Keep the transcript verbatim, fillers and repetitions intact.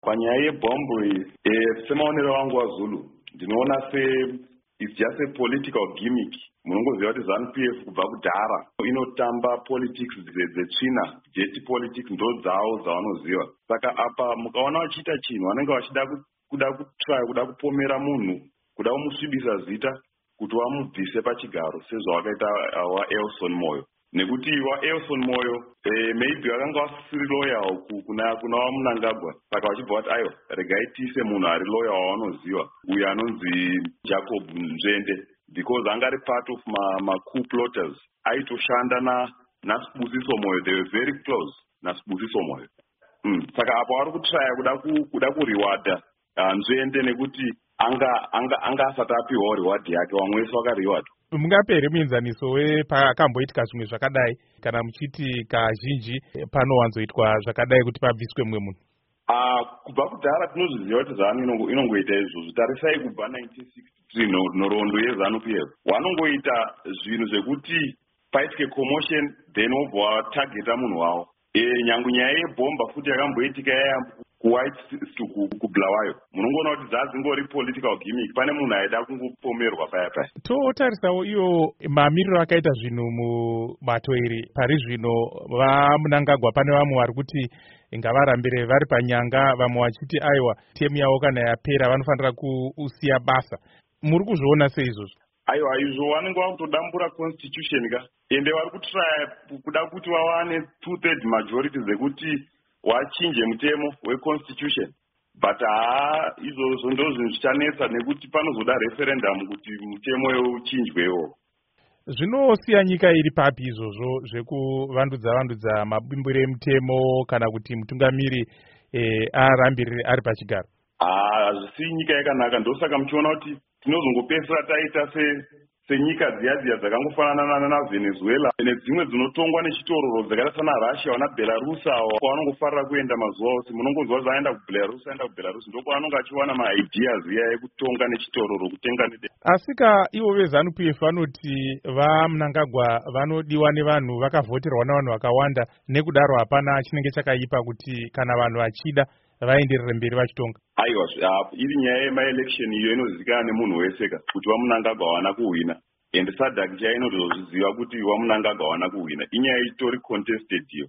Panyaya yebhombo iyi, eh, semaonero wangu waZulu, ndinoona se it's just a political gimmick. Munongoziva kuti ZANU P F kubva kudhara inotamba politics dzetsvina, jet politics ndo dzavo dzavanoziva. Saka apa mukaona vachiita chinhu vanenge vachida kuda kutry kuda kupomera munhu, kuda kumusvibisa zita kuti vamubvise pachigaro sezvavakaita waElson Moyo. Nekuti waElson Moyo eh, maybe vakanga vasiri loyal kuna kuna waMnangagwa, saka vachibva vati aiwa regai tiise munhu ari loyal wavanoziva, uyo anonzi Jacob Nzvende, because anga ari part of ma, ma coup plotters. Aitoshanda na naSibusiso Moyo, they were very close naSibusiso Moyo. Mm. Saka apo vari kutraya kuda ku kuda kuriwada uh, Nzvende nekuti anga anga anga asati apiwa reward yake, vamwe vese vakariwada. Mungapere muenzaniso wepakamboitika zvimwe zvakadai kana muchiti kazhinji panowanzoitwa zvakadai kuti pabviswe mumwe munhu? Ah, kubva kudhara tinozviziva kuti ZANU inongoita izvozvo. Tarisai kubva nineteen sixty-three nhoroondo yeZANU P F vanongoita zvinhu zvekuti paitike commotion then wobva watageta munhu wavo. E, nyangu nyaya yebhomba futi yakamboitika yaya kuWhite kubulawayo, munongoona kuti dzazingori political gimmick, pane munhu aida kungopomerwa paya paya. Totarisawo iyo mamiriro akaita zvinhu mubato iri pari zvino, vaMnangagwa pane vamwe vari kuti ngavarambire vari panyanga, vamwe vachiti aiwa temu yavo kana yapera vanofanira kusiya basa. Muri kuzviona seizvozvo? Aiwa, izvo vanenge vakutodambura constitution ka, ende vari kutraya kuda kuti vawane two third majority dzekuti wachinje mutemo weconstitution, but haa izvozvo ndo zvinhu zvichanetsa nekuti panozoda referendum kuti mutemo uchinjwewo. Zvinosiya nyika iri papi izvozvo zvekuvandudza vandudza mabimbiro emutemo kana kuti mutungamiri eh, arambirire ari pachigaro? Ah, hazvisi nyika yakanaka, ndosaka muchiona kuti tinozongopedzisira taita se senyika dziya dziya dzakangofanana naVenezuela nedzimwe dzinotongwa nechitororo dzakaita sana Russia wana Belarus awo kwavanongofarira kuenda mazuva ose. Munongonzwa zaenda kuBelarus aenda kuBelarus ndoko vanonga achiwana maideas iya ekutonga nechitororo kutenga nede. Asika ivo veZANU P F vanoti vaMnangagwa vanodiwa nevanhu, vakavhoterwa navanhu vakawanda, nekudaro hapana chinenge chakaipa kuti kana vanhu vachida vaenderere mberi vachitonga. Aiwa, iri nyaya yemaelection iyo inozivikanwa nemunhu wese ka kuti waMnangagwa hawana kuhwina, and SADC chainotozviziva kuti waMnangagwa hawana kuhwina. Inyaya itori contested iyo.